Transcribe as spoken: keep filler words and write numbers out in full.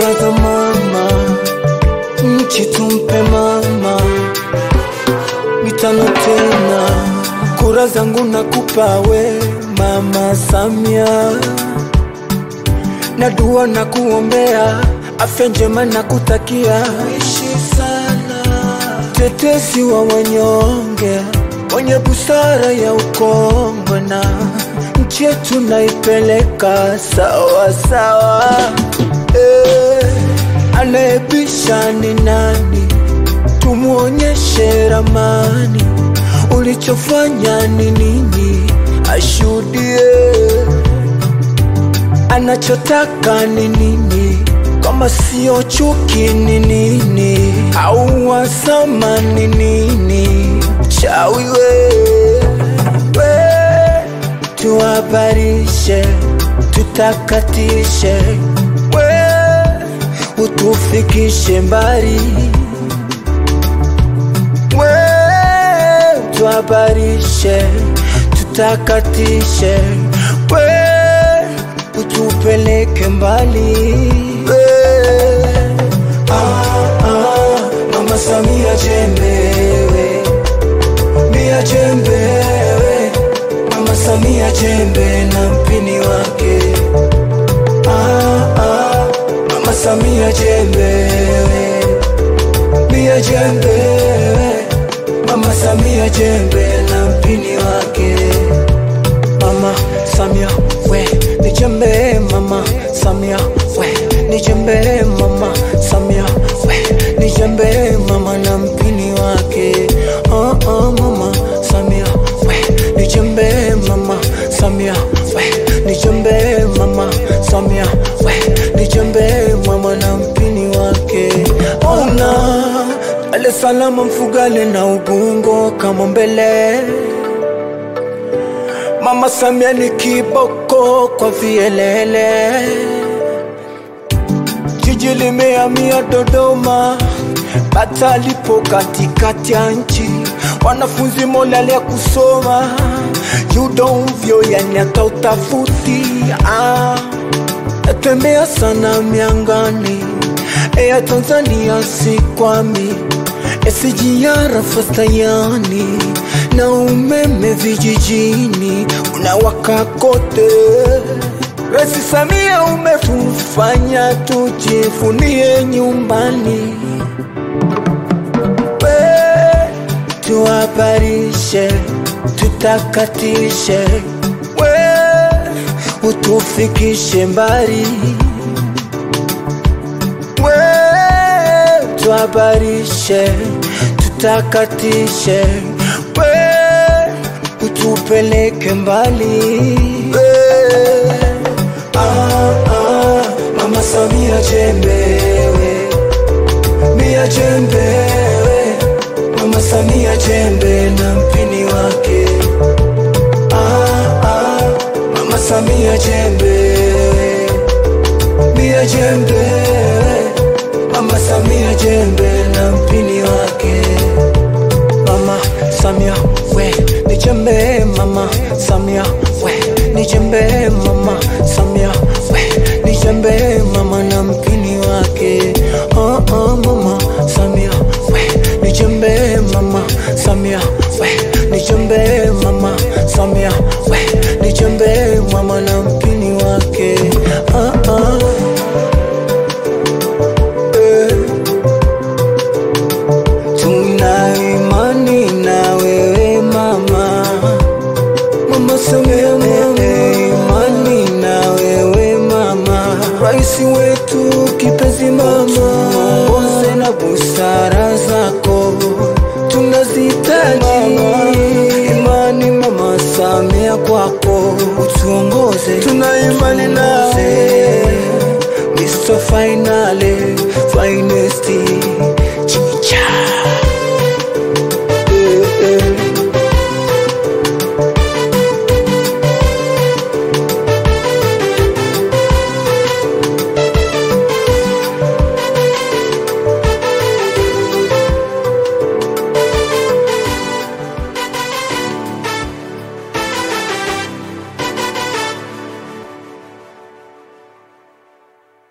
kura za mama, nchi tumpe mama, mitano tena. Kura zangu nakupa we Mama Samia, na dua na kuombea afya njema na kutakia uishi sana. Tetesi wa wanyonge, wenye busara ya ukongwe, na nchi yetu naipeleka sawa sawa. Eh, anayebisha ni nani? Tumuonyeshe ramani, ulichofanya ni nini ashuhudie. Anachotaka ni nini? Kama sio chuki ni nini? Au wasama ni nini? Chawi we, we tuhabarishe, tutakatishe, we utufikishe mbali, we tuhabarishe, tutakatishe, we utupeleke mbali. Ah, ah, Mama Samia jembe, Mia jembe, Mama Samia jembe na mpini wake. Ah, ah, Mama Samia jembe, Mia jembe, Mama Samia jembe na mpini wake. Mama Samia we ni jembe, Mama Samia we ni jembe, Mama Samia we ni jembe, mama na mpini wake. Oh oh Mama Samia we ni jembe, Mama Samia we ni jembe, Mama Samia we ni jembe, mama na mpini wake. Ona ale salama Mfugale na Ubungo kama mbele. Mama Samia ni kiboko kwa vielele. Jiji limehamia Dodoma, bata lipo katikati ya nchi. Wanafunzi molale ya kusoma, you don't vyo yani hata utafuti. Ah, natembea sana miangani, Air Tanzania sikwami, S G R fastayani, na umeme vijijini unawaka kote. Rais Samia umetufanya tujivunie nyumbani, we tuhabarishe, tutakatishe, we utufikishe mbali, we tuhabarishe, tutakatishe, we utupeleke mbali. Ah, ah, Mama Samia jembe, Mia jembe, Mama Samia jembe na mpini wake. Ah, ah, Mama Samia jembe, Mia jembe, Mama Samia jembe na mpini wake. Mama Samia we ni jembe, Mama Samia we ni jembe, Mama Samia we ni jembe, mama na mpini wake. Oh oh Mama Samia we ni jembe, Mama Samia we ni jembe, Mama Samia we ni jembe, mama na mpini wake. Ah ah Raisi wetu kipenzi mama, uongoze na busara zako tunazitaji. Imani Mama Samia kwako, utuongoze, tuna imani nawe. Mister Finale, finest chicha.